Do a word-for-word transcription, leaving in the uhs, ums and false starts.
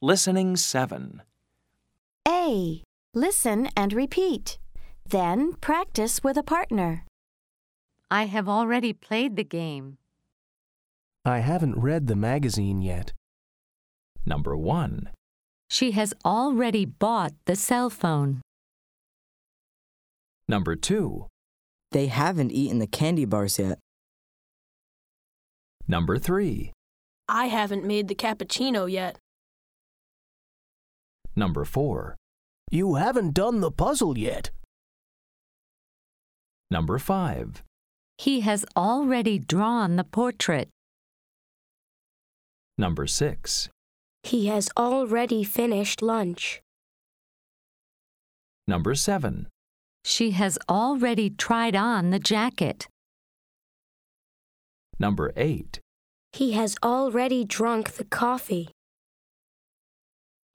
Listening seven. A. Listen and repeat. Then practice with a partner. I have already played the game. I haven't read the magazine yet. Number one. She has already bought the cell phone. Number two. They haven't eaten the candy bars yet. Number three. I haven't made the cappuccino yet. Number four. You haven't done the puzzle yet. Number five. He has already drawn the portrait. Number six. He has already finished lunch. Number seven. She has already tried on the jacket. Number eight. He has already drunk the coffee.